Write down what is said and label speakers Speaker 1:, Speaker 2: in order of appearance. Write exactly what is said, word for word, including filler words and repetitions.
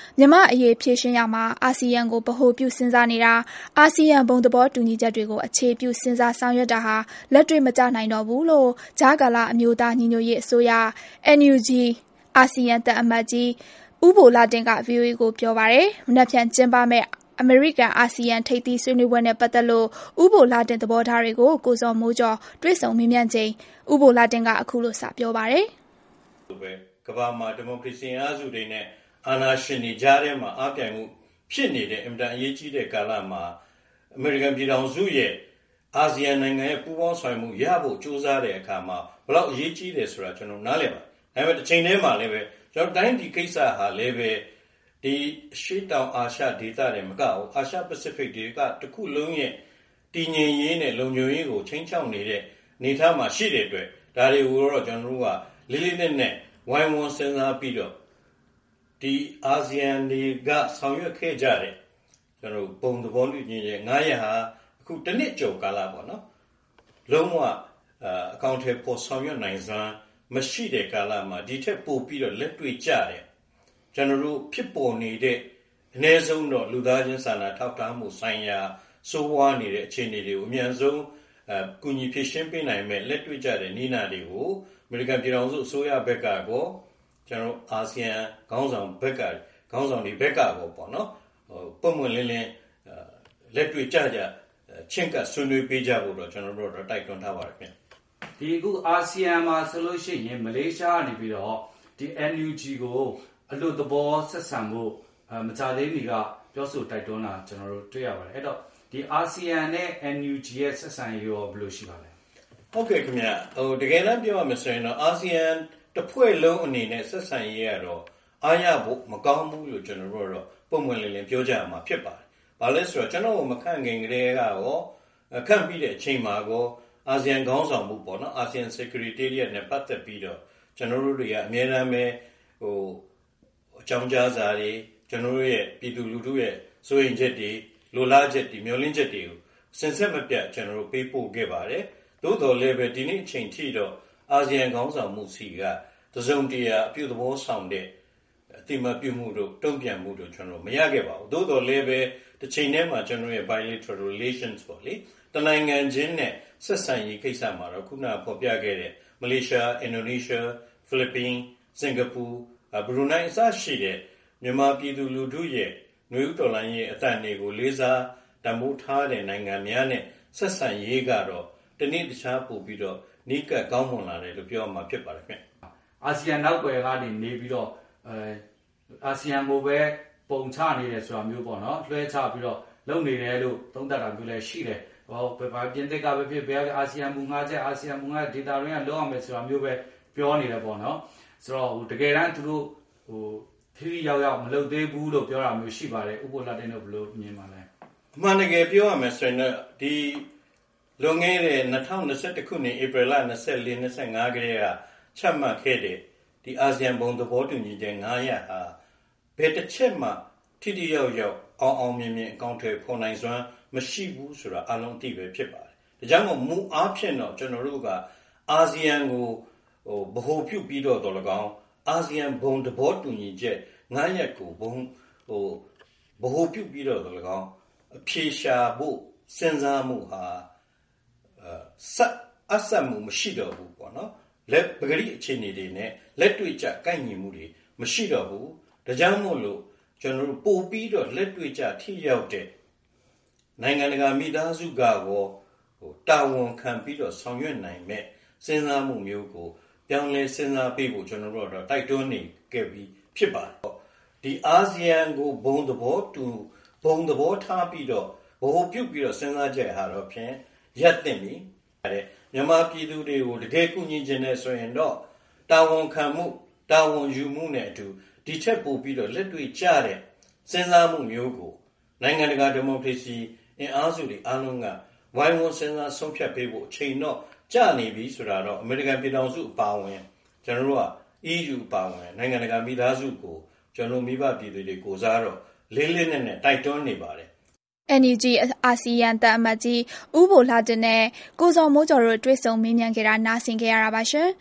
Speaker 1: မြန်မာအရေးဖြေရှင်းရမှာအာဆီယံကိုဗဟိုပြုစဉ်းစားနေတာအာဆီယံဘုံသဘောတူညီချက်တွေကိုအခြေပြုစဉ်းစားဆောင်ရွက်တာဟာလက်တွေ့မကျနိုင်တော့ဘူးလို့ဂျာကာလာအမျိုးသားညီညွတ်ရေးအစိုးရ အန် ယူ ဂျီ အာဆီယံတပ်အမတ်ကြီးဦးဘိုလာတင်က ဗွီအိုအေ ကိုပြောပါတယ်။မနက်ဖြန်ကျင်းပမယ့်အမေရိကန်အာဆီယံထိပ်သီးဆွေးနွေးပွဲနဲ့ပတ်သက်လို့ဦးဘိုလာတင်သဘောထားတွေကိုကိုဇော်မိုးကျော်တွေ့ဆုံမေးမြန်းချိန်ဦးဘိုလာတင်ကအခုလိုစပြောပါတယ်
Speaker 2: ။ကမ္ဘာမှာဒီမိုကရေစီအားစုတွေနဲ့အာဏာရှင်တွေကြားထဲမှာအားပြိုင်မှုဖြစ်နေတဲ့အင်တာအရေးကြီးတဲ့ကာလမှာအမေရိကန်ပြည်ထောင်စုရဲ့အာဆီယံနိုင်ငံရဲ့ပူးပေါင်းဆောင်မှုရဖို့ကြိုးစားတဲ့အခါမှာဘယ်လောက်အရေးကြီးတယ်ဆိုတာကျွန်တော်နားလည်ပါ။ဒါပေမဲ့တစ်ချိန်တည်းမှာလည်းပဲကျွန်တော်တိုင်းပြည်ကိစ္စဟာလည်းပဲဒီရှေ့တောင်အာရှဒေသတွေမကဘူးအာရှပစိဖိတ်တွေကတခုလုံးရဲ့တည်ငြိမ်ရေးနဲ့လုံခြုံရေးကိုချိန်ချောက်နေတဲ့နေသားမှာရှိတဲ့အတွက်ဒါတွေကိုတော့ကျွန်တော်တို့ကလေးလေးနက်နက်ဝိုင်းဝန်းစဉ်းစားပြီးတော့ဒီအာဆီယံတွေကဆောင်ရွက်ခဲ့ကြတဲ့ကျွန်တော်ပုံသဘောတူညီချက်ငါးရက်ဟာအခုတစ်နှစ်ကျော်ကာလပေါ့နော်လုံးဝအကောင့်ထဲပေါ်ဆောင်ရွက်နိုင်စွမ်းမရှိတဲ့ကာလမှာဒီထက်ပိုပြီးတော့လက်တွေ့ကျတဲ့ကျွန်တော်တို့ဖြစ်ပေါ်နေတဲ့အနည်းဆုံးတော့လူသားချင်းစာနာထောက်ထားမှုဆိုင်ရာစိုးဝါးနေတဲ့အခြေအနေတွေကိုအများဆုံးအကူအညီဖြည့်ရှင်းပေးနိုင်မဲ့လက်တွေ့ကျတဲ့နည်းနာတွေကိုအမေရိကန်ပြည်ထောင်စုအစိုးရဘက်ကကောကျွန်တော်အာဆီယံခေါင်းဆောင်ဘက်ကခေါင်းဆောင်တွေဘက်ကကောပေါ့နော်ဟိုပုံမှန်လင်းလင်းလက်တွေ့ကျကျချင်းကဆွေးနွေးပေးကြဖို့တော့ကျွန်တော်တို့တော့တိုက်တွန်းထားပါတယ်ခင်
Speaker 3: ဒီအခုအာဆီယံမှာဆိုလို့ရှိရင်မလေးရှားကနေပြီးတော့ဒီ အန် ယူ ဂျီ ကိုအလို့သဘောဆက်ဆံဖို့မကြသေးမီကပြောဆိုတိုက်တွန်းတာကျွန်တော်တို့တွေ့ရပါတယ်အဲ့တော့ဒီအာဆီယံနဲ့ အန် ယူ ဂျီ ရဲ့ဆက်ဆံရေးရောဘယ်လိုရှိပါလဲ
Speaker 2: ဟုတ်ကဲ့ခင်ဗျဟိုတကယ်တမ်းပြောရမယ်ဆိုရင်တော့အာဆီယံတစ်ဖွဲ့လုံးအနေနဲ့ဆက်ဆံရေးရတော့အားရဖို့မကောင်းဘူးလို့ကျွန်တော်တို့တော့ပုံမှန်လင်းလင်းပြောကြရမှာဖြစ်ပါတယ်။ဘာလဲဆိုတော့ကျွန်တော်မခန့်ခင်ကလေးကရောခန့်ပြီးတဲ့အချိန်မှာကောအာဆီယံခေါင်းဆောင်မှုပေါ့နော်အာဆီယံ Secretariat နဲ့ပတ်သက်ပြီးတော့ကျွန်တော်တို့တွေကအများအားပဲဟိုအကြောင်းကြားစာတွေကျွန်တော်တို့ရဲ့ပြည်သူလူထုရဲ့စိုးရိမ်ချက်တွေလိုလားချက်တွေမျှော်လင့်ချက်တွေကိုစင်စစ်မပြတ်ကျွန်တော်တို့ပေးပို့ခဲ့ပါတယ်။သို့တော်လည်းပဲဒီနေ့အချိန်ထိတော့အာဆီယံခေါင်းဆောင်မှုစီကတစုံတရာအပြုသဘောဆောင်တဲ့အတိမပြုမှုတို့တုံ့ပြန်မှုတို့ကျွန်တော်မရခဲ့ပါဘူး။သို့တော်လည်းပဲတစ်ချိန်တည်းမှာကျွန်တော်ရဲ့ bilateral relations ပေါ့လေတနိုင်ငံချင်းနဲ့ဆက်ဆံရေးကိစ္စမှာတော့ခုနဖော်ပြခဲ့တဲ့မလေးရှားအင်ဒိုနီးရှားဖိလစ်ပင်းစင်ကာပူဘရူနိုင်းအစရှိတဲ့မြန်မာပြည်သူလူထုရဲ့နှွေဦးတော်လှန်ရေးအသံတွေကိုလေးစားတမိုးထားတဲ့နိုင်ငံများနဲ့ဆက်ဆံရေးကတော့တနည်းတခြားပို့ပြီးတော့နိကတ်ကောင်းမွန်လာတယ်လို့ပြောမှာဖြစ်ပါတယ်ခင်ဗျ
Speaker 3: အာဆီယံနောက်ွယ်ကနေနေပြီးတော့အဲအာဆီယံကိုပဲပုံချနေတယ်ဆိုတာမျိုးပေါ့နော်လွှဲချပြီးတော့လုပ်နေတယ်လို့သုံးသပ်တာမျိုးလည်းရှိတယ်ဟောဘယ်ပြင်သစ်ကပဲဖြစ်ဘယ်အာဆီယံမူငါးချက်အာဆီယံမူငါးဒေတာတွေကလောက်အောင်မယ်ဆိုတာမျိုးပဲပြောနေတယ်ပေါ့နော်ဆိုတော့ဟိုတကယ်တမ်းသူတို့ဟိုဖြည်းဖြည်းရောက်ရောက်မလုပ်သေးဘူးလို့ပြောတာမျိုးရှိပါတယ်ဥပ္ပိုလတင်တို့ဘယ်လိုမြင်ပါလဲ
Speaker 2: အမှန်တကယ်ပြောရမယ်ဆိုရင်တော့ဒီလွန်ခဲ့တဲ့၂၀၂၁ခုနှစ်ဧပြီလ၂၄ ၂၅ကလေးကချမှတ်ခဲ့တဲ့ဒီအာဆီယံဘုံသဘောတူညီချက်ငါးရပ်ဟာဘယ်တစ်ချက်မှထိထိရောက်ရောက်အောင်အောင်မြင်မြင်အကောင့်တွေဖော်နိုင်စွမ်းမရှိဘူးဆိုတာအလုံးအသိပဲဖြစ်ပါတယ်။ဒါကြောင့်မို့မူအားဖြင့်တော့ကျွန်တော်တို့ကအာဆီယံကိုဟိုဗဟိုပြုပြီးတော့တော်၎င်းအာဆီယံဘုံသဘောတူညီချက်ငါးရပ်ကိုဘုံဟိုဗဟိုပြုပြီးတော့တော်၎င်းအဖြေရှာဖို့စဉ်းစားမှုဟာဆက်အဆက်မှုမရှိတော့ဘူးပေါ့နော်လက်ပဂရိအခြေအနေတွေနဲ့လက်တွေ့ကျကိုက်ညီမှုတွေမရှိတော့ဘူးဒါကြောင့်မို့လို့ကျွန်တော်တို့ပို့ပြီးတော့လက်တွေ့ကျထိရောက်တဲ့နိုင်ငံတကာမိသားစုကရောဟိုတာဝန်ခံပြီးတော့ဆောင်ရွက်နိုင်မဲ့စဉ်းစားမှုမျိုးကိုပြောင်းလဲစဉ်းစားပေးဖို့ကျွန်တော်တို့တော့တိုက်တွန်းနေခဲ့ပြီးဖြစ်ပါတယ်ဒီအာဆီယံကိုဘုံသဘောတူဘုံသဘောထားပြီးတော့ဘို့ပြုတ်ပြီးတော့စဉ်းစားချက်ဟာတော့ဖြင့်ရပ်တင်ပြီတဲ့မြန်မာပြည်သူတွေကိုတကယ်ကူညီခြင်းနဲ့ဆိုရင်တော့တာဝန်ခံမှုတာဝန်ယူမှုနဲ့အတူဒီချက်ပို့ပြီးတော့လက်တွေ့ကျတဲ့စဉ်းစားမှုမျိုးကိုနိုင်ငံတကာဒီမိုကရေစီအင်အားစုတွေအားလုံးကဝိုင်းဝန်းစဉ်းစားဆုံးဖြတ်ပေးဖို့အချိန်တော့ကြာနေပြီဆိုတာတော့အမေရိကန်ပြည်ထောင်စုအပါအဝင်ကျွန်တော်တို့က အီးယူ အပါအဝင်နိုင်ငံတကာမိသားစုကိုကျွန်တော်မိဘပြည်သူတွေကိုစားတော့လေးလေးနက်နက်တိုက်တွန်းနေပါတယ်
Speaker 1: အန် ယူ ဂျီ အာဆီယံတပ်အမတ်ကြီးဦးဘိုလာတင်နဲ့ကိုဇော်မိုးကျော်တို့တွေ့ဆုံမေးမြန်းခဲ့တာနားဆင်ခဲ့ရတာပါရှင်